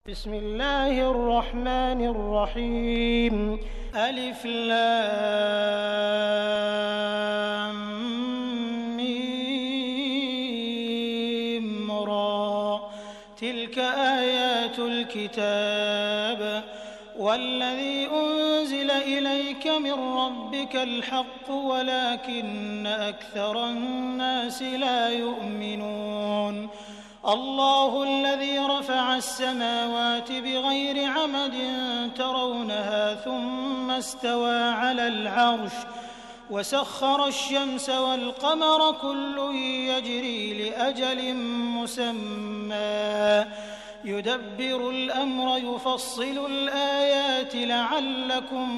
बिस्मिल्लाहिर्रहमानिर्रहीम अलिफ लाम मीम रा तिल्क आयातुल किताब वल्लज़ी उन्ज़िल इलैक मिन रब्बिकल हक़्क़ु वलाकिन्न अक्सरन्नासि ला युमिनून अल्लाहुल्लज़ी रफ़अस-समावाति बिग़ैरि अमदिन तरौनहा थुम्मा इस्तवा अलल अर्श वसख़्ख़र अश-शम्स वल-क़मर कुल्लुन यजरी लिअजलिन मुसम्मा युदब्बिरुल अम्र युफ़स्सिलुल आयाति लअल्लकुम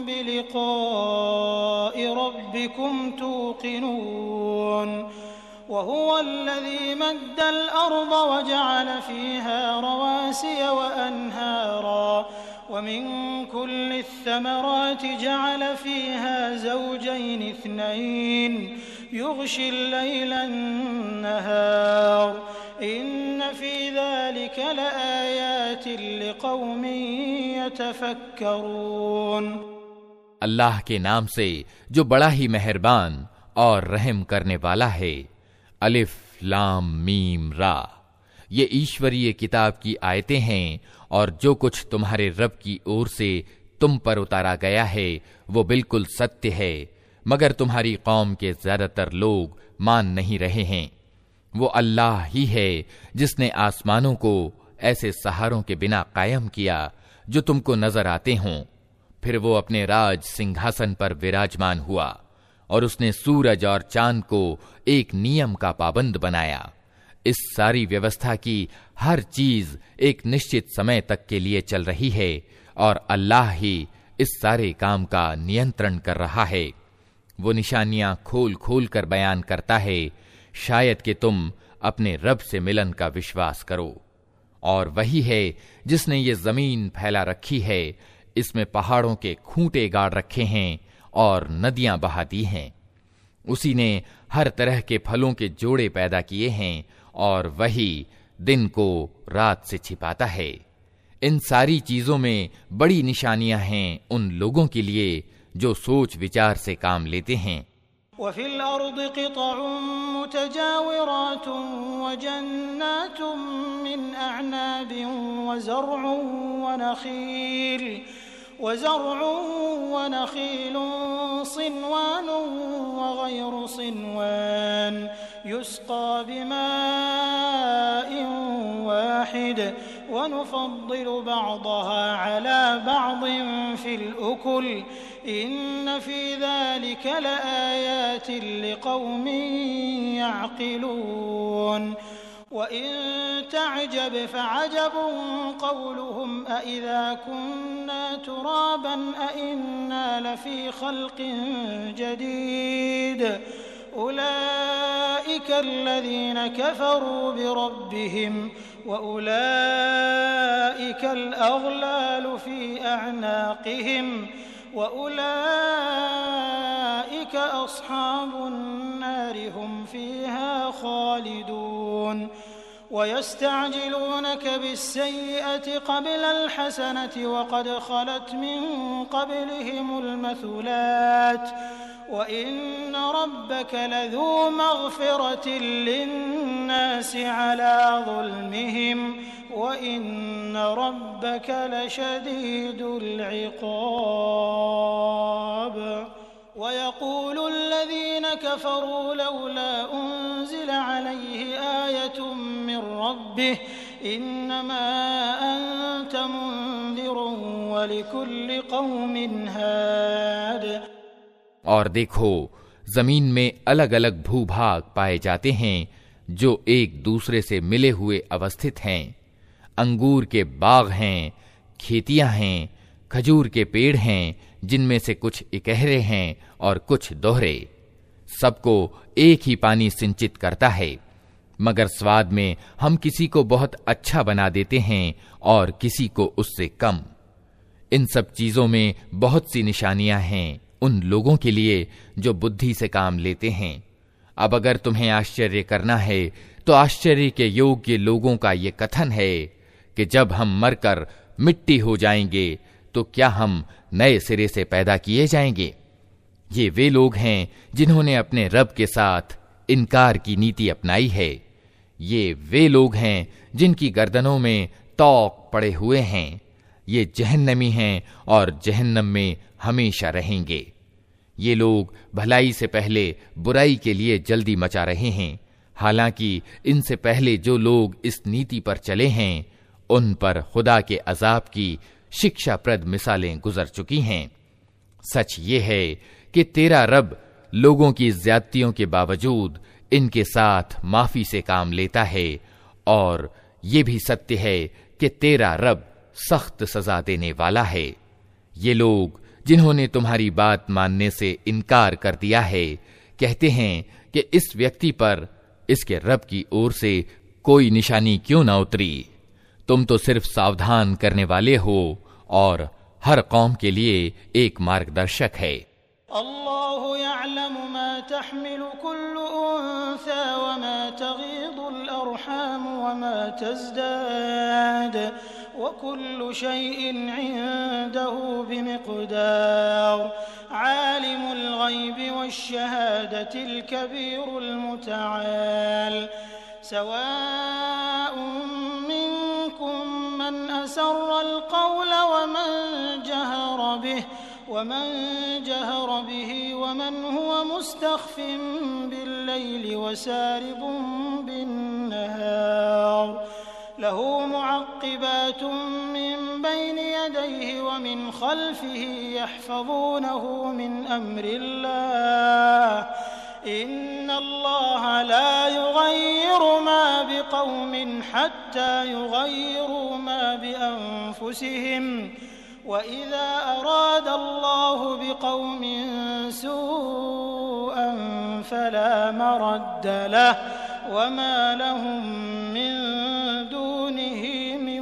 बिलिक़ाइ रब्बिकुम तूक़िनून वहुवल्लज़ी मद्दल अर्ज़ वजअल फ़ीहा रवासिय वअन्हारा वमिन कुल्लि थमराति जअल फ़ीहा ज़ौजैनि इस्नैन युग़शिल लैला अन्नहार इन्न फ़ी ज़ालिका लआयातिन लिक़ौमिन यतफ़क्करून। अल्लाह के नाम से जो बड़ा ही मेहरबान और रहम करने वाला है। अलिफ लाम मीम रा, ये ईश्वरीय किताब की आयतें हैं और जो कुछ तुम्हारे रब की ओर से तुम पर उतारा गया है वो बिल्कुल सत्य है, मगर तुम्हारी कौम के ज्यादातर लोग मान नहीं रहे हैं। वो अल्लाह ही है जिसने आसमानों को ऐसे सहारों के बिना कायम किया जो तुमको नजर आते हों। फिर वो अपने राज सिंहासन पर विराजमान हुआ और उसने सूरज और चांद को एक नियम का पाबंद बनाया। इस सारी व्यवस्था की हर चीज एक निश्चित समय तक के लिए चल रही है और अल्लाह ही इस सारे काम का नियंत्रण कर रहा है। वो निशानियां खोल खोल कर बयान करता है, शायद कि तुम अपने रब से मिलन का विश्वास करो। और वही है जिसने ये जमीन फैला रखी है, इसमें पहाड़ों के खूंटे गाड़ रखे हैं और नदियां बहा दी हैं। उसी ने हर तरह के फलों के जोड़े पैदा किए हैं और वही दिन को रात से छिपाता है। इन सारी चीजों में बड़ी निशानियां हैं उन लोगों के लिए जो सोच विचार से काम लेते हैं। वफ़िल अर्दि क़ितअुन मुतजाविरातुन वजन्नातुन मिन अअनाबिन वज़र्उन वनख़ीलुन सिन्वानुन वग़ैरु सिन्वान युस्क़ा बिमाइन वाहिद वनुफ़द्दिलु बअदहा अला बअदिन फ़िल उकुल इन्न फ़ी ज़ालिका लआयातिन लिक़ौमिन यअक़िलून। वइन तअजब फअजबुन क़ौलुहुम अइज़ा कुन्ना तुराबन अइन्ना लफ़ी ख़ल्क़िन जदीद उलाइका अल्लज़ीना कफ़रू बिरब्बिहिम वउलाइका अल-अग़लालु फ़ी अअनाक़िहिम वउलाइका अस्हाबुन नारि हुम फ़ीहा ख़ालिदून। वयस्तअजिलूनक बिस्सय्यअति क़ब्ल अल-हसनति वक़द ख़लत मिन क़ब्लिहिमुल मथुलात वइन्न रब्बक लज़ू मग़फ़िरतिन लिन्नासि अला ज़ुल्मिहिम वइन्न रब्बक लशदीदुल इक़ाब। वयक़ूलु अल्लज़ीन कफ़रू लौला उन्ज़िल अलैहि आयतुन मिन रब्बिह इन्नमा अंत मुन्ज़िरुन वलिकुल्लि क़ौमिन हाद। और देखो, जमीन में अलग अलग भूभाग पाए जाते हैं जो एक दूसरे से मिले हुए अवस्थित हैं। अंगूर के बाग हैं, खेतियां हैं, खजूर के पेड़ हैं जिनमें से कुछ इकहरे हैं और कुछ दोहरे। सबको एक ही पानी सिंचित करता है, मगर स्वाद में हम किसी को बहुत अच्छा बना देते हैं और किसी को उससे कम। इन सब चीजों में बहुत सी निशानियां हैं उन लोगों के लिए जो बुद्धि से काम लेते हैं। अब अगर तुम्हें आश्चर्य करना है तो आश्चर्य के योग्य लोगों का ये कथन है कि जब हम मरकर मिट्टी हो जाएंगे तो क्या हम नए सिरे से पैदा किए जाएंगे। ये वे लोग हैं जिन्होंने अपने रब के साथ इनकार की नीति अपनाई है। ये वे लोग हैं जिनकी गर्दनों में तौक पड़े हुए हैं। ये जहन्नमी हैं और जहन्नम में हमेशा रहेंगे। ये लोग भलाई से पहले बुराई के लिए जल्दी मचा रहे हैं, हालांकि इनसे पहले जो लोग इस नीति पर चले हैं उन पर खुदा के अजाब की शिक्षाप्रद मिसालें गुजर चुकी हैं। सच ये है कि तेरा रब लोगों की ज्यादतियों के बावजूद इनके साथ माफी से काम लेता है, और ये भी सत्य है कि तेरा रब सख्त सजा देने वाला है। ये लोग जिन्होंने तुम्हारी बात मानने से इनकार कर दिया है कहते हैं कि इस व्यक्ति पर इसके रब की ओर से कोई निशानी क्यों न उतरी। तुम तो सिर्फ सावधान करने वाले हो और हर कौम के लिए एक मार्गदर्शक है। अल्लाहु यअलमु मा तहमिलु कुल्लु उन्सा व मा तगीदुल अरहाम व मा तज़दाद व कुल्लु शैइन इंदहु बिमिक़दार आलिमुल गैबि वश्शहादतिल कबीरुल मुतआल सवाउन मिनकुम मन असर्रल क़ौल वमन जहर बिही वमन हुवा मुस्तख़्फ़िन बिल्लैलि वसारिबुन बिन्नहार लहू मुअक़्क़िबातुन मिन बैनि यदैहि व मिन ख़ल्फ़िही यहफ़ज़ूनहु मिन अम्रिल्लाह इन्नल्लाह ला युग़य्यिरु मा बिक़ौमिन हत्ता युग़य्यिरू मा बिअन्फ़ुसिहिम वइज़ा अरादल्लाहु बिक़ौमिन सूअन फला मरद्द लहु वमा लहुम मिन दूनिही मिन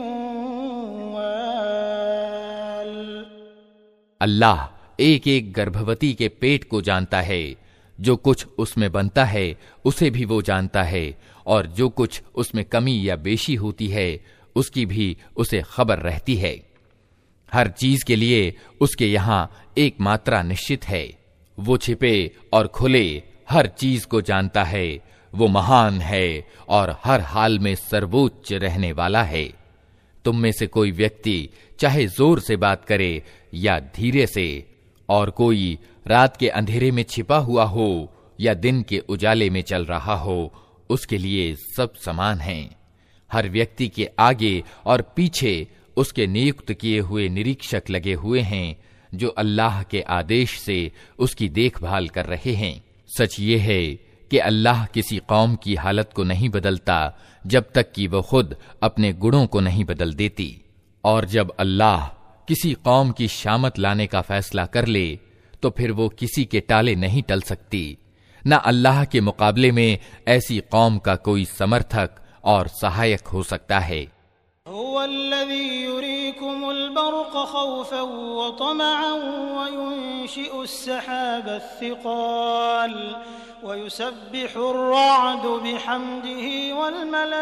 वाल। अल्लाह एक एक गर्भवती के पेट को जानता है, जो कुछ उसमें बनता है उसे भी वो जानता है, और जो कुछ उसमें कमी या बेशी होती है उसकी भी उसे खबर रहती है। हर चीज के लिए उसके यहाँ एक मात्रा निश्चित है। वो छिपे और खुले हर चीज को जानता है। वो महान है और हर हाल में सर्वोच्च रहने वाला है। तुम में से कोई व्यक्ति चाहे जोर से बात करे या धीरे से, और कोई रात के अंधेरे में छिपा हुआ हो या दिन के उजाले में चल रहा हो, उसके लिए सब समान हैं। हर व्यक्ति के आगे और पीछे उसके नियुक्त किए हुए निरीक्षक लगे हुए हैं, जो अल्लाह के आदेश से उसकी देखभाल कर रहे हैं। सच ये है कि अल्लाह किसी कौम की हालत को नहीं बदलता जब तक कि वह खुद अपने गुणों को नहीं बदल देती, और जब अल्लाह किसी कौम की शामत लाने का फैसला कर ले तो फिर वो किसी के टाले नहीं टल सकती। न अल्लाह के मुकाबले में ऐसी कौम का कोई समर्थक और सहायक हो सकता है। हुवल्लज़ी युरीकुमुल बर्क़ ख़ौफ़न व तमअन व युनशिउस सहाबस सिक़ाल व युसब्बिहुर रअदु बिहम्दिही वल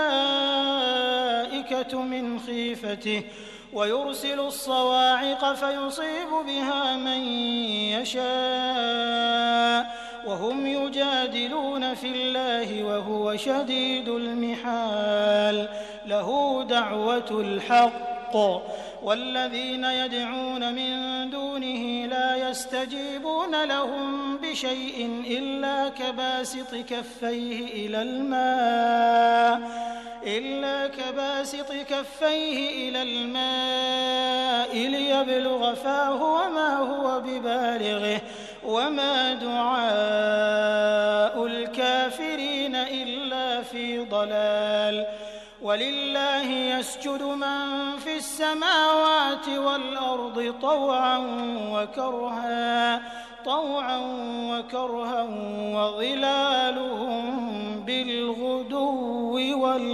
मलाइकतु मिन ख़ीफ़तिही व युरसिलुस सवा'iक़ फ़युसीबु बिहा मन यशा व हुम युजादिलून फ़िल्लाहि व हुव शदीदुल मिहाल लहू दअवतुल हक़्क़ वल्लज़ीन यदऊन मिन दूनिही ला यस्तजीबून लहुम बिशैइन इल्ला कबासिति कफ़्फ़ैहि इलल मा'i लियब्लुग़ फ़ाहु वमा हुव बिबालिग़िही वमा दुआउल काफ़िरीन इल्ला फ़ी ضलाल वलिल्लाहि यस्जुदु मन फ़िस समावाति वल अर्दि तौअन व करहन व ज़िलालुहुम बिलग़ुदुव्वि वल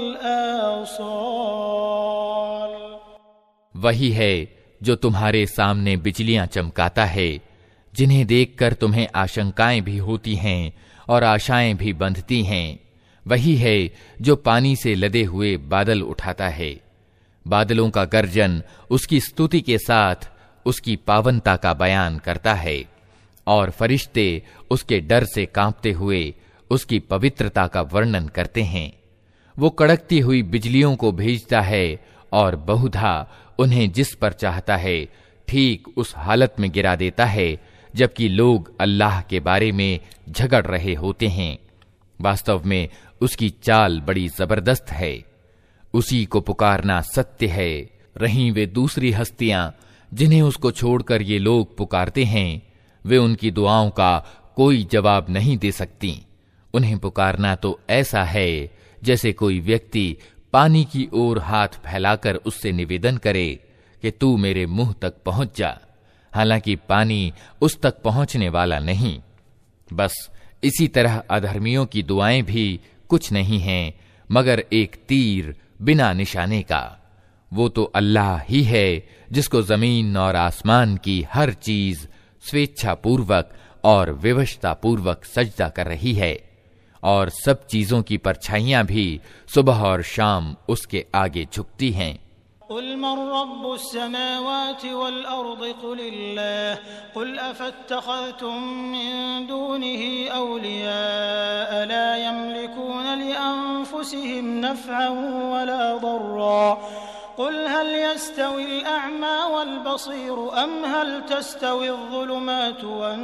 आसाल। वही है जो तुम्हारे सामने बिजलियां चमकाता है, जिन्हें देखकर तुम्हें आशंकाएं भी होती हैं और आशाएं भी बंधती हैं। वही है जो पानी से लदे हुए बादल उठाता है, बादलों का गर्जन उसकी स्तुति के साथ उसकी पावनता का बयान करता है और फरिश्ते उसके डर से कांपते हुए उसकी पवित्रता का वर्णन करते हैं। वो कड़कती हुई बिजलियों को भेजता है और बहुधा उन्हें जिस पर चाहता है ठीक उस हालत में गिरा देता है जबकि लोग अल्लाह के बारे में झगड़ रहे होते हैं। वास्तव में उसकी चाल बड़ी जबरदस्त है। उसी को पुकारना सत्य है। रहीं वे दूसरी हस्तियां जिन्हें उसको छोड़कर ये लोग पुकारते हैं, वे उनकी दुआओं का कोई जवाब नहीं दे सकती। उन्हें पुकारना तो ऐसा है जैसे कोई व्यक्ति पानी की ओर हाथ फैलाकर उससे निवेदन करे कि तू मेरे मुंह तक पहुंच जा, हालांकि पानी उस तक पहुंचने वाला नहीं। बस इसी तरह अधर्मियों की दुआएं भी कुछ नहीं हैं मगर एक तीर बिना निशाने का। वो तो अल्लाह ही है जिसको जमीन और आसमान की हर चीज स्वेच्छापूर्वक और विवशतापूर्वक सजदा कर रही है और सब चीजों की परछाइयां भी सुबह और शाम उसके आगे झुकती हैं। कुल मन रब्बुस समावाति वल अर्दि कुलिल्लाह कुल अफत्तखज़्तुम मिन दूनिही औलिया ला यमलिकून लिअन्फुसिहिम नफ़अन वला दर्रा कुल हल यस्तविल अअमा वल बसीर अम हल तस्तविल ज़ुलुमातु वन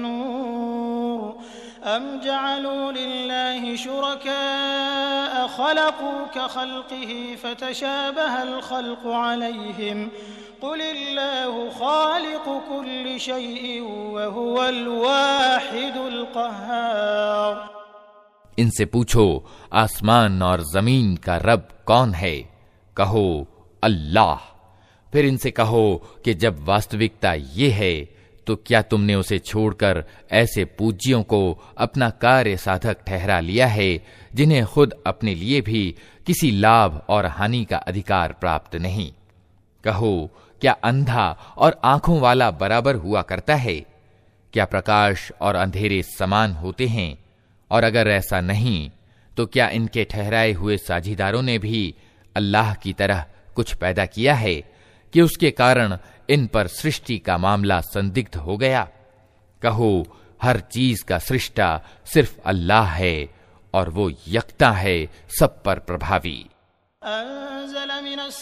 नूर अम जअलू लिल्लाहि शुरकाअ खलक़ू कखल्क़िही फतशाबहल ख़ल्क़ु अलैहिम कुलिल्लाहु ख़ालिक़ु कुल्लि शैइन वहुवल वाहिदुल क़ह्हार। इनसे पूछो आसमान और जमीन का रब कौन है? कहो अल्लाह। फिर इनसे कहो कि जब वास्तविकता ये है तो क्या तुमने उसे छोड़कर ऐसे पूज्यों को अपना कार्य साधक ठहरा लिया है जिन्हें खुद अपने लिए भी किसी लाभ और हानि का अधिकार प्राप्त नहीं? कहो क्या अंधा और आंखों वाला बराबर हुआ करता है? क्या प्रकाश और अंधेरे समान होते हैं? और अगर ऐसा नहीं तो क्या इनके ठहराए हुए साझीदारों ने भी अल्लाह की तरह कुछ पैदा किया है कि उसके कारण इन पर सृष्टि का मामला संदिग्ध हो गया? कहो हर चीज का सृष्टा सिर्फ अल्लाह है और वो यकता है सब पर प्रभावी। अंज़ल मिनस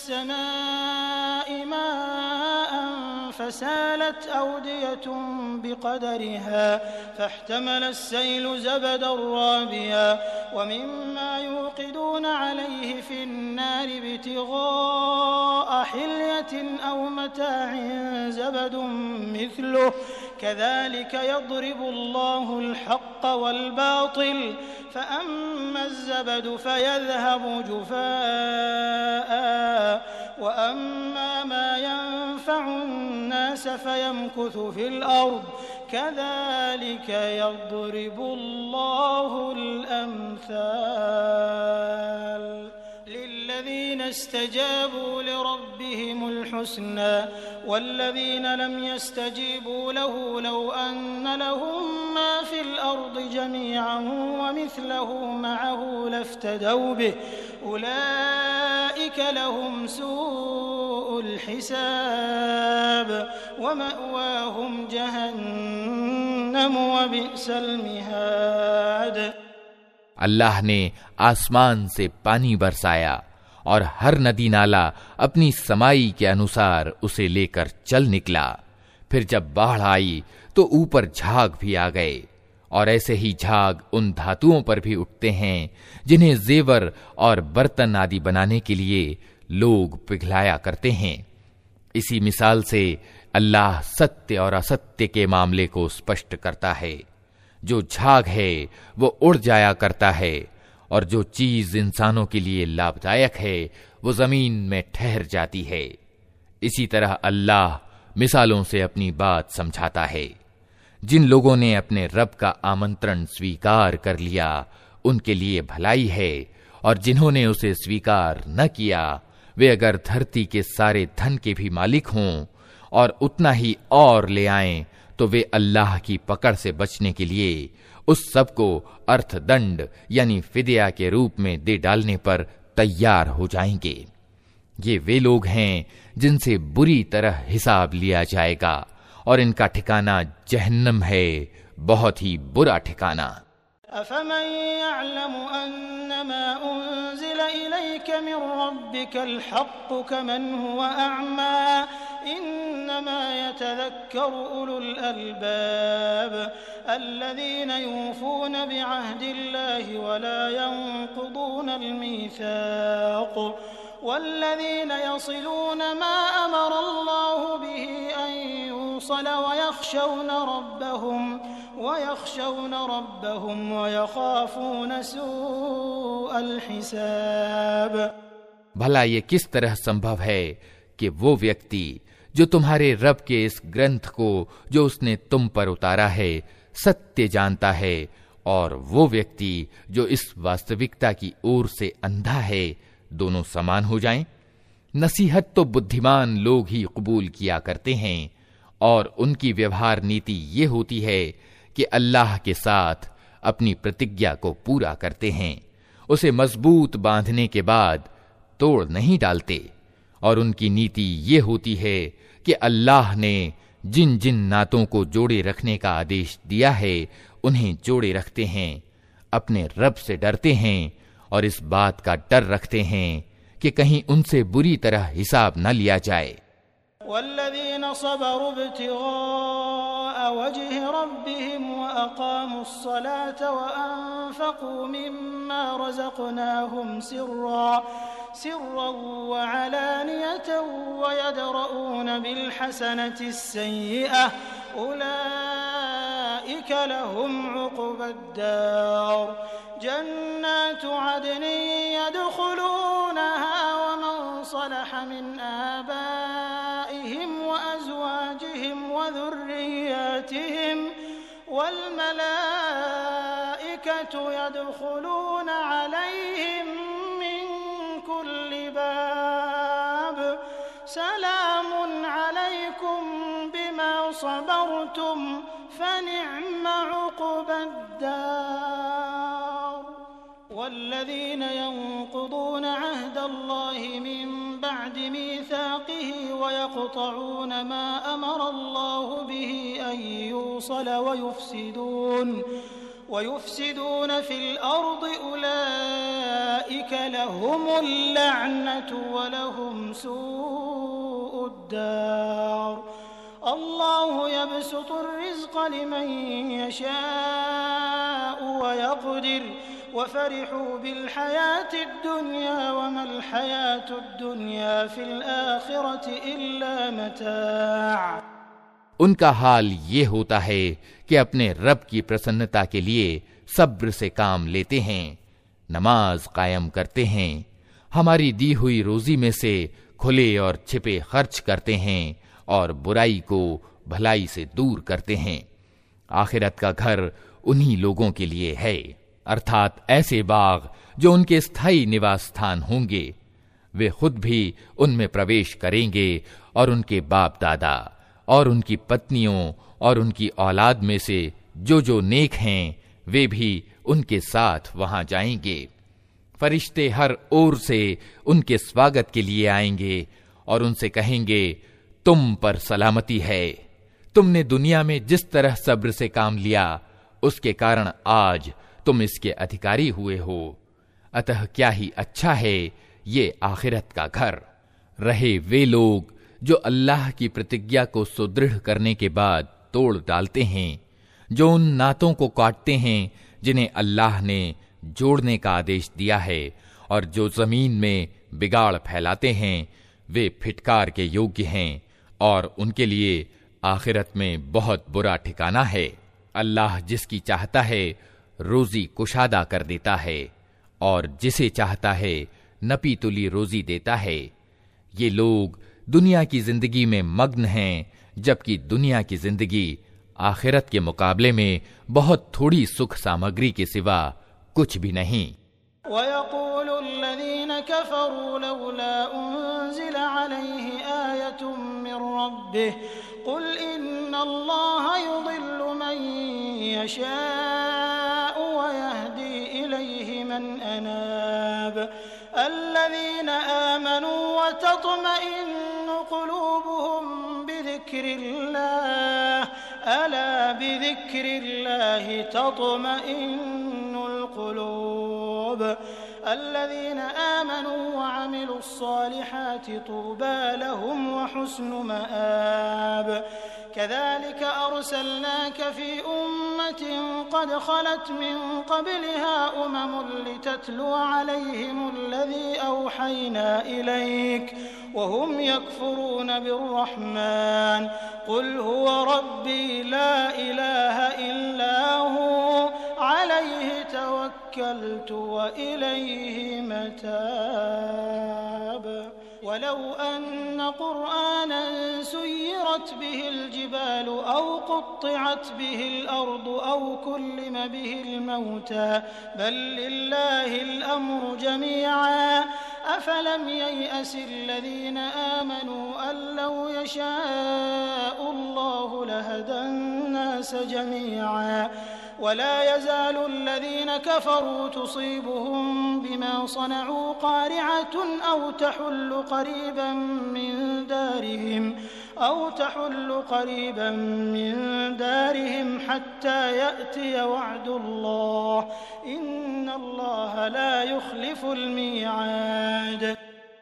समाइ माअन फसालत औदियतुन बिक़दरिहा फहतमलस सैलु ज़बदन राबिया व मिम्मा युक़िदून अलैहि फिन्नार इब्तिग़ाअ हिल्यतिन औ मताइन ज़बदुन मिस्लुहु कज़ालिक यضरिबुल्लाहुल हक़्क़ वल बातिल फ़अम्मा ज़बदु फ़यज़हबु जुफ़ाअ व अम्मा मा यनफ़उन्नास फ़यमकुथु फ़िल अर्ज़ कज़ालिक यضरिबुल्लाहुल अम्साल लिल्लज़ीन इस्तजाबू लिरब्बिहिमुल हुस्ना वल्लज़ीन लम यस्तजीबू लहु लौ अन्न लहुम मा फ़िल अर्ज़ि जमीअन व मिस्लहु मअहु लफ्तदौ बिहि उलाइक लहुम सूउल हिसाब व मअवाहुम जहन्नम व बि'सल मिहाद। अल्लाह ने आसमान से पानी बरसाया और हर नदी नाला अपनी समाई के अनुसार उसे लेकर चल निकला। फिर जब बाढ़ आई तो ऊपर झाग भी आ गए और ऐसे ही झाग उन धातुओं पर भी उठते हैं जिन्हें जेवर और बर्तन आदि बनाने के लिए लोग पिघलाया करते हैं। इसी मिसाल से अल्लाह सत्य और असत्य के मामले को स्पष्ट करता है। जो झाग है वो उड़ जाया करता है और जो चीज इंसानों के लिए लाभदायक है वो जमीन में ठहर जाती है। इसी तरह अल्लाह मिसालों से अपनी बात समझाता है। जिन लोगों ने अपने रब का आमंत्रण स्वीकार कर लिया उनके लिए भलाई है, और जिन्होंने उसे स्वीकार न किया वे अगर धरती के सारे धन के भी मालिक हों और उतना ही और ले आएं तो वे अल्लाह की पकड़ से बचने के लिए उस सब को अर्थदंड यानी फिदिया के रूप में दे डालने पर तैयार हो जाएंगे। ये वे लोग हैं जिनसे बुरी तरह हिसाब लिया जाएगा और इनका ठिकाना जहन्नम है, बहुत ही बुरा ठिकाना। अफमन यअलमु अन्नमा उन्ज़िला इलैका मिन रब्बिकल हक़्क़ु कमन हुवा अअमा इन्नमा यतज़क्करु उलुल अलबाब अल्लज़ीना यूफ़ूना बिअहदिल्लाहि वला यंक़ुदूनल मीसाक़ वल्लज़ीन यसिलूना मा अमरल्लाहु बिही अन यूसल वयख़शौना रब्बहुम वयख़ाफ़ूना सूअल हिसाब। भला ये किस तरह संभव है कि वो व्यक्ति जो तुम्हारे रब के इस ग्रंथ को जो उसने तुम पर उतारा है सत्य जानता है, और वो व्यक्ति जो इस वास्तविकता की ओर से अंधा है, दोनों समान हो जाएं? नसीहत तो बुद्धिमान लोग ही कबूल किया करते हैं, और उनकी व्यवहार नीति ये होती है कि अल्लाह के साथ अपनी प्रतिज्ञा को पूरा करते हैं, उसे मजबूत बांधने के बाद तोड़ नहीं डालते। और उनकी नीति ये होती है कि अल्लाह ने जिन जिन नातों को जोड़े रखने का आदेश दिया है उन्हें जोड़े रखते हैं, अपने रब से डरते हैं और इस बात का डर रखते हैं कि कहीं उनसे बुरी तरह हिसाब न लिया जाए। वल्लज़ीना सबरू इब्तिग़ाअ वजहि रब्बिहिम व अक़ामुस्सलात व अनफ़क़ू मिम्मा रज़क़नाहुम सिर्रन व अलानियतन व यदरऊन बिलहसनति अस्सय्यिअह उलाइका लहुम उक़बद्दार जन्नातु अदनिन यदख़ुलूनहा व मन सलह मिन आबाइहिम व अज़वाजिहिम व ذُرِّيَّاتِहिम वल मलाइकतु यदख़ुलून अलैहिम मिन कुल्लि बाब सलामुन अलैकुम बिमा सबरतुम फनिअम उक़बद्दार। वल्लज़ीन यंक़ुदून अहदल्लाहि मिन बअदि मीसाक़िहि वयक़तऊन मा अमरल्लाहु बिहि अन यूसल वयुफ़्सिदून फिल अर्दि उलाइका लहुमुल लअनतु व लहुम सूउद्दार। अल्लाहु यबसुतुर रिज़्क़ लिमन यशाअु व यक़दिर वफ़रिहू बिलहयातिद दुनिया वमल हयातुद दुनिया फिल आखिरति इल्ला मताअ। उनका हाल ये होता है कि अपने रब की प्रसन्नता के लिए सब्र से काम लेते हैं, नमाज कायम करते हैं, हमारी दी हुई रोजी में से खुले और छिपे खर्च करते हैं और बुराई को भलाई से दूर करते हैं। आखिरत का घर उन्हीं लोगों के लिए है, अर्थात ऐसे बाग जो उनके स्थायी निवास स्थान होंगे। वे खुद भी उनमें प्रवेश करेंगे और उनके बाप दादा और उनकी पत्नियों और उनकी औलाद में से जो नेक हैं वे भी उनके साथ वहां जाएंगे। फरिश्ते हर ओर से उनके स्वागत के लिए आएंगे और उनसे कहेंगे, तुम पर सलामती है, तुमने दुनिया में जिस तरह सब्र से काम लिया उसके कारण आज तुम इसके अधिकारी हुए हो। अतः क्या ही अच्छा है ये आखिरत का घर। रहे वे लोग जो अल्लाह की प्रतिज्ञा को सुदृढ़ करने के बाद तोड़ डालते हैं, जो उन नातों को काटते हैं जिन्हें अल्लाह ने जोड़ने का आदेश दिया है, और जो जमीन में बिगाड़ फैलाते हैं, वे फिटकार के योग्य हैं और उनके लिए आखिरत में बहुत बुरा ठिकाना है। अल्लाह जिसकी चाहता है रोजी कुशादा कर देता है और जिसे चाहता है नपी तुली रोजी देता है। ये लोग दुनिया की जिंदगी में मग्न हैं, जबकि दुनिया की जिंदगी आखिरत के मुकाबले में बहुत थोड़ी सुख सामग्री के सिवा कुछ भी नहीं। वयक़ूलुल्लज़ीन कफ़रू लौला उन्ज़िला अलैहि आयतुम मिर रब्बिह क़ुल इन्नल्लाह युज़िल्लु मन यशाअ व यहदी इलैहि मन अनाब अल्लज़ीन आमनू व وتطمئن قلوبهم بذكر الله ألا بذكر الله تطمئن القلوب الذين آمنوا وعملوا الصالحات طوبى لهم وحسن مآب كذلك أرسلناك في أمة قد خلت من قبلها لتتلو عليهم الذي أوحينا إليك وهم يكفرون بالرحمن قل هو ربي لا إله إلا هو عليه توكلت وإليه متاب ولو أن قرآنا سيرت به الجبال أو قطعت به الأرض أو كلم به الموتى بل لله الأمر جميعا أفلم ييأس الذين آمنوا أن لو يشاء الله لهدى الناس جميعا ولا يزال الذين كفروا تصيبهم بما صنعوا قارعة أو تحل قريبا من دارهم حتى يأتي وعد الله إن الله لا يخلف الميعاد।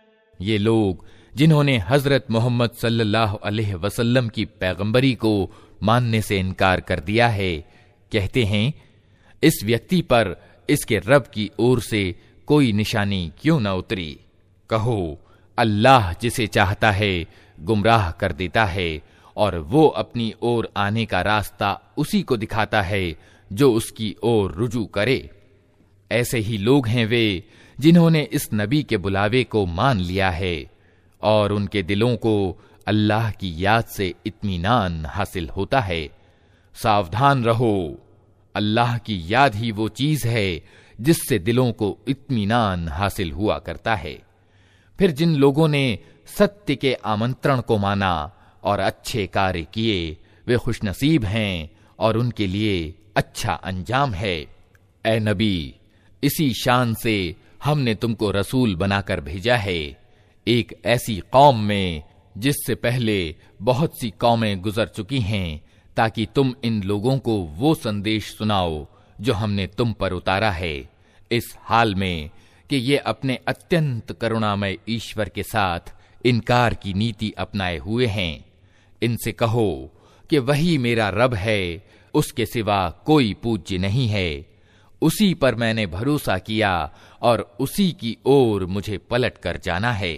ये लोग जिन्होंने हजरत मोहम्मद सल्लल्लाहु अलैहि वसल्लम की पैगंबरी को मानने से इनकार कर दिया है, कहते हैं इस व्यक्ति पर इसके रब की ओर से कोई निशानी क्यों न उतरी। कहो अल्लाह जिसे चाहता है गुमराह कर देता है और वो अपनी ओर आने का रास्ता उसी को दिखाता है जो उसकी ओर रुजू करे। ऐसे ही लोग हैं वे जिन्होंने इस नबी के बुलावे को मान लिया है और उनके दिलों को अल्लाह की याद से इत्मीनान हासिल होता है। सावधान रहो, अल्लाह की याद ही वो चीज है जिससे दिलों को इत्मीनान हासिल हुआ करता है। फिर जिन लोगों ने सत्य के आमंत्रण को माना और अच्छे कार्य किए वे खुशनसीब हैं और उनके लिए अच्छा अंजाम है। ए नबी, इसी शान से हमने तुमको रसूल बनाकर भेजा है एक ऐसी कौम में जिससे पहले बहुत सी कौमें गुजर चुकी हैं, ताकि तुम इन लोगों को वो संदेश सुनाओ जो हमने तुम पर उतारा है, इस हाल में कि ये अपने अत्यंत करुणामय ईश्वर के साथ इनकार की नीति अपनाए हुए हैं। इनसे कहो कि वही मेरा रब है, उसके सिवा कोई पूज्य नहीं है, उसी पर मैंने भरोसा किया और उसी की ओर मुझे पलट कर जाना है।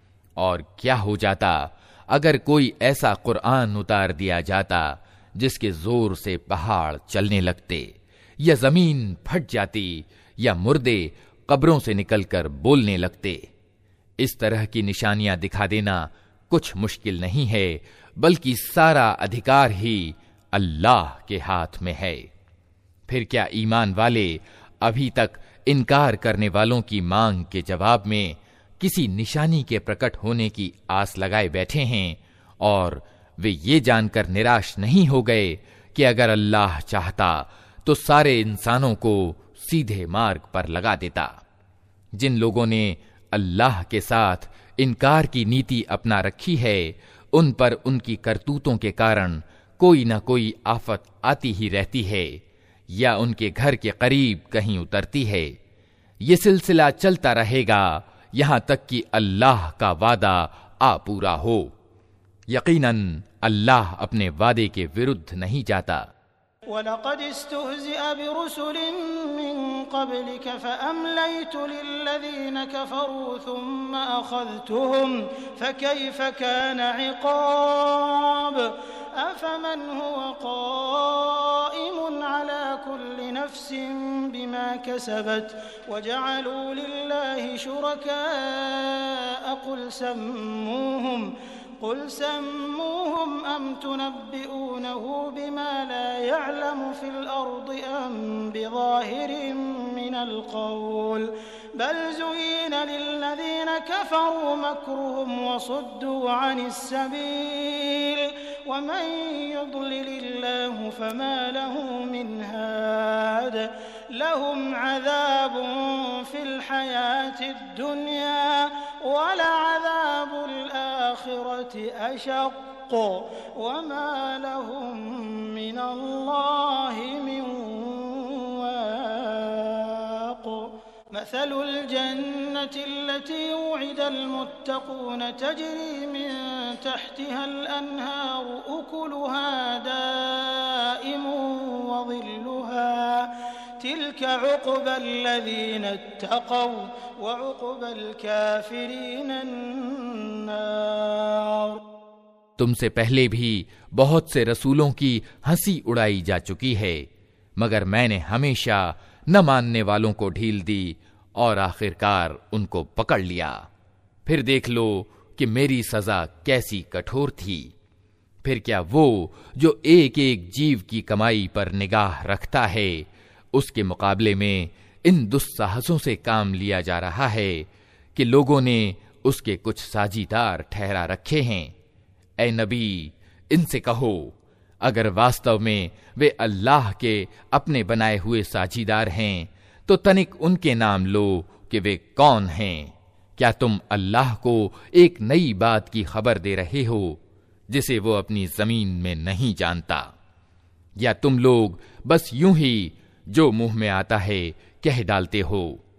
और क्या हो जाता अगर कोई ऐसा कुरान उतार दिया जाता जिसके जोर से पहाड़ चलने लगते या जमीन फट जाती या मुर्दे कब्रों से निकलकर बोलने लगते। इस तरह की निशानियां दिखा देना कुछ मुश्किल नहीं है, बल्कि सारा अधिकार ही अल्लाह के हाथ में है। फिर क्या ईमान वाले अभी तक इनकार करने वालों की मांग के जवाब में किसी निशानी के प्रकट होने की आस लगाए बैठे हैं और वे ये जानकर निराश नहीं हो गए कि अगर अल्लाह चाहता तो सारे इंसानों को सीधे मार्ग पर लगा देता। जिन लोगों ने अल्लाह के साथ इनकार की नीति अपना रखी है उन पर उनकी करतूतों के कारण कोई न कोई आफत आती ही रहती है या उनके घर के करीब कहीं उतरती है। ये सिलसिला चलता रहेगा यहां तक कि अल्लाह का वादा आ पूरा हो। यकीनन अल्लाह अपने वादे के विरुद्ध नहीं जाता। वलक़द इस्तुहज़िअ बिरुसुलिन मिन क़ब्लिक फ़अम्लयतु लिल्लज़ीन कफ़रू थुम्म अख़ज़्तुहुम फ़कैफ़ कान इक़ाब अफ़मन हुव क़ाइमुन अला कुल्लि नफ़्सिन बिमा कसबत वजअलू लिल्लाहि शुरकाअ قل سموهم أم تنبئونه بما لا يعلم في الأرض أم بظاهر من القول بل زين للذين كفروا مكرهم وصدوا عن السبيل ومن يضلل الله فما له من هاد لهم عذاب في الحياة الدنيا वलअज़ाबुल आखिरति अशक़्क़ वमा लहुम मिनल्लाहि मिन वाक़। मसलुल जन्नति अल्लती उइदल मुत्तक़ून तजरी मिन तहतिहल अन्हार उकुलुहा दाइमुन व ज़िल्लुहा तिल्क उक़बल लज़ीना इत्तक़व व उक़बल काफ़िरीन अन्नार। तुमसे पहले भी बहुत से रसूलों की हंसी उड़ाई जा चुकी है, मगर मैंने हमेशा न मानने वालों को ढील दी और आखिरकार उनको पकड़ लिया। फिर देख लो कि मेरी सजा कैसी कठोर थी। फिर क्या वो जो एक एक जीव की कमाई पर निगाह रखता है, उसके मुकाबले में इन दुस्साहसों से काम लिया जा रहा है कि लोगों ने उसके कुछ साझीदार ठहरा रखे हैं। ऐ नबी, इनसे कहो, अगर वास्तव में वे अल्लाह के अपने बनाए हुए साझीदार हैं तो तनिक उनके नाम लो कि वे कौन हैं। क्या तुम अल्लाह को एक नई बात की खबर दे रहे हो जिसे वो अपनी जमीन में नहीं जानता? या तुम लोग बस यूं ही जो मुंह में आता है कह डालते हो?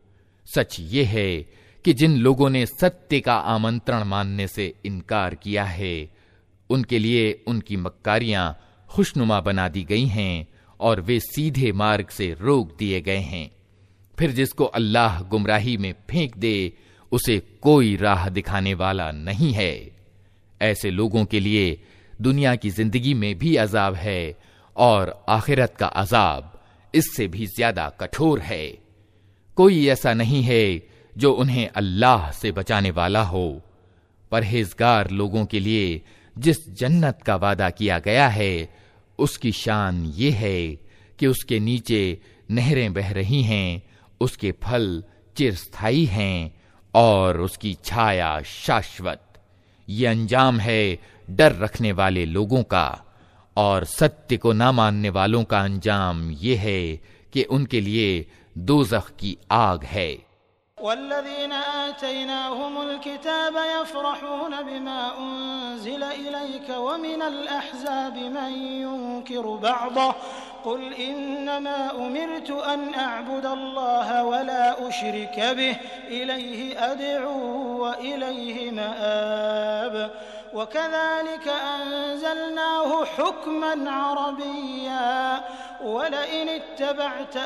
सच ये है कि जिन लोगों ने सत्य का आमंत्रण मानने से इनकार किया है, उनके लिए उनकी मक्कारियां खुशनुमा बना दी गई हैं और वे सीधे मार्ग से रोक दिए गए हैं। फिर जिसको अल्लाह गुमराही में फेंक दे, उसे कोई राह दिखाने वाला नहीं है। ऐसे लोगों के लिए दुनिया की जिंदगी में भी अजाब है और आखिरत का अजाब इससे भी ज्यादा कठोर है। कोई ऐसा नहीं है जो उन्हें अल्लाह से बचाने वाला हो। परहेजगार लोगों के लिए जिस जन्नत का वादा किया गया है, उसकी शान ये है कि उसके नीचे नहरें बह रही हैं, उसके फल चिरस्थायी हैं और उसकी छाया शाश्वत। ये अंजाम है डर रखने वाले लोगों का, और सत्य को ना मानने वालों का अंजाम ये है कि उनके लिए दोज़ख की आग है। वल्लज़ीना आतैनाहुमुल किताब यफ़रहून बिमा उन्ज़िला इलैक व मिनल अहज़ाबि मन युनकिरु बअदह कुल इन्नमा उमिरतु अन अअबुदल्लाह व ला उश्रिक बिहि इलैहि अद'उ व इलैहि मआब वकज़ालिक अंज़लनाहु हुक्मन अरबिय्या वलइन इत्तबअत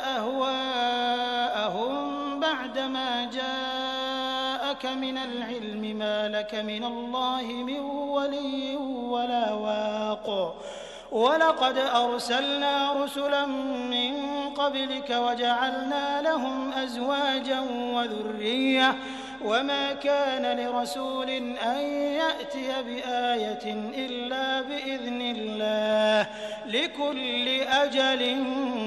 अहवाअहुम बअदमा जाअक मिनल इल्मि मा लक मिनल्लाहि मिन वलिय्यिन वला वाक़ वलक़द अर्सलना रुसुलन मिन क़ब्लिक वजअलना लहुम अज़वाजन व ज़ुर्रिय्यah वमा कान लिरसूलिन अन यअतिय बिआयतिन इल्ला बिइज़्निल्लाह लिकुल्लि अजलिन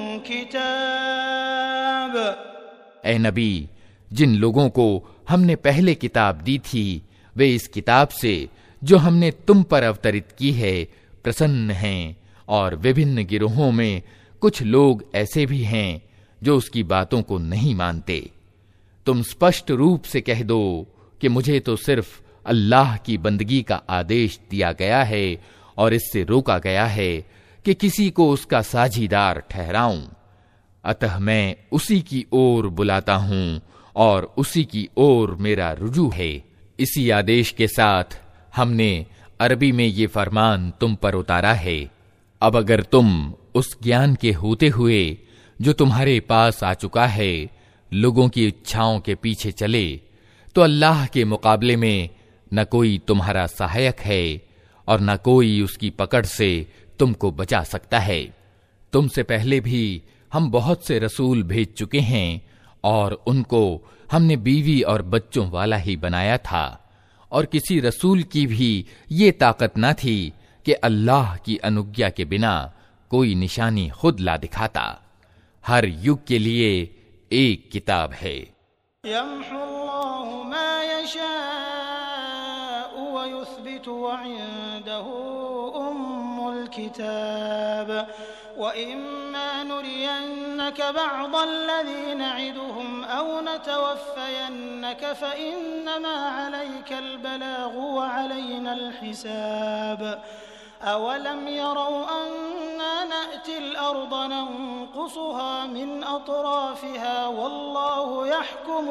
किताब। ऐ नबी, जिन लोगों को हमने पहले किताब दी थी, वे इस किताब से जो हमने तुम पर अवतरित की है प्रसन्न हैं, और विभिन्न गिरोहों में कुछ लोग ऐसे भी हैं जो उसकी बातों को नहीं मानते। तुम स्पष्ट रूप से कह दो कि मुझे तो सिर्फ अल्लाह की बंदगी का आदेश दिया गया है और इससे रोका गया है कि किसी को उसका साझीदार ठहराऊं। अतः मैं उसी की ओर बुलाता हूं और उसी की ओर मेरा रुजू है। इसी आदेश के साथ हमने अरबी में ये फरमान तुम पर उतारा है। अब अगर तुम उस ज्ञान के होते हुए जो तुम्हारे पास आ चुका है लोगों की इच्छाओं के पीछे चले, तो अल्लाह के मुकाबले में न कोई तुम्हारा सहायक है और न कोई उसकी पकड़ से तुमको बचा सकता है। तुमसे पहले भी हम बहुत से रसूल भेज चुके हैं और उनको हमने बीवी और बच्चों वाला ही बनाया था, और किसी रसूल की भी ये ताकत न थी कि अल्लाह की अनुज्ञा के बिना कोई निशानी खुद ला दिखाता। हर युग के लिए एक किताब है। यम्हुल्लाहु मा यशाअ व युस्बितु व इंदहु उम्मुल الكتاب وإما نرينك بعض الذي نعدهم أو نتوفينك فإنما عليك البلاغ وعلينا الحساب أولم يروا أنا نأتي الأرض ننقصها من أطرافها والله يحكم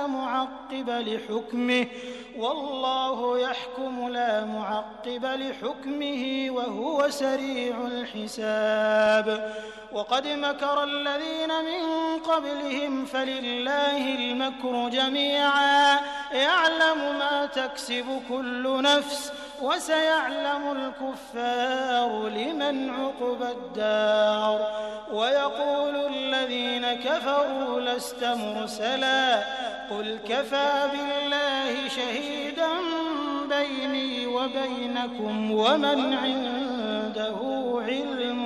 لا معقب لحكمه وهو سريع الحساب وقد مكر الذين من قبلهم فلله المكر جميعا يعلم ما تكسب كل نفس وسيعلم الكفار لمن عقبى الدار ويقول الذين كفروا لست مرسلا قل كفى بالله شهيدا بيني وبينكم ومن عنده علم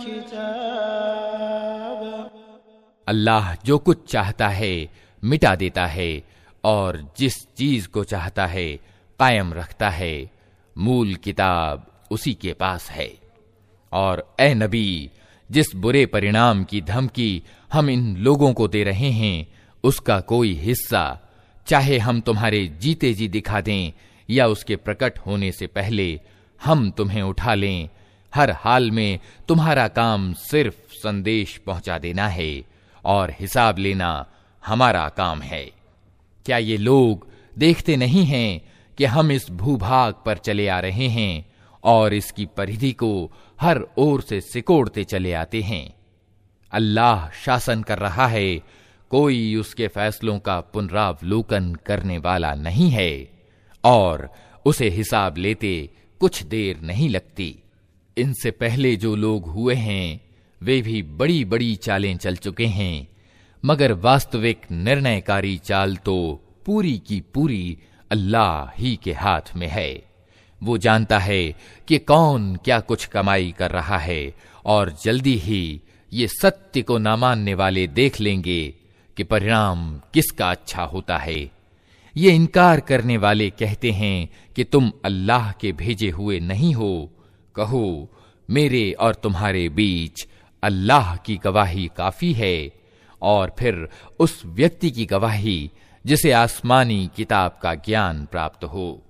الكتاب। अल्लाह जो कुछ चाहता है मिटा देता है और जिस चीज को चाहता है कायम रखता है। मूल किताब उसी के पास है। और ए नबी, जिस बुरे परिणाम की धमकी हम इन लोगों को दे रहे हैं उसका कोई हिस्सा चाहे हम तुम्हारे जीते जी दिखा दें या उसके प्रकट होने से पहले हम तुम्हें उठा लें, हर हाल में तुम्हारा काम सिर्फ संदेश पहुंचा देना है और हिसाब लेना हमारा काम है। क्या ये लोग देखते नहीं हैं कि हम इस भूभाग पर चले आ रहे हैं और इसकी परिधि को हर ओर से सिकोड़ते चले आते हैं। अल्लाह शासन कर रहा है, कोई उसके फैसलों का पुनरावलोकन करने वाला नहीं है और उसे हिसाब लेते कुछ देर नहीं लगती। इनसे पहले जो लोग हुए हैं वे भी बड़ी बड़ी चालें चल चुके हैं, मगर वास्तविक निर्णयकारी चाल तो पूरी की पूरी अल्लाह ही के हाथ में है। वो जानता है कि कौन क्या कुछ कमाई कर रहा है और जल्दी ही ये सत्य को न मानने वाले देख लेंगे कि परिणाम किसका अच्छा होता है। ये इनकार करने वाले कहते हैं कि तुम अल्लाह के भेजे हुए नहीं हो। कहो, मेरे और तुम्हारे बीच अल्लाह की गवाही काफी है और फिर उस व्यक्ति की गवाही जिसे आसमानी किताब का ज्ञान प्राप्त हो।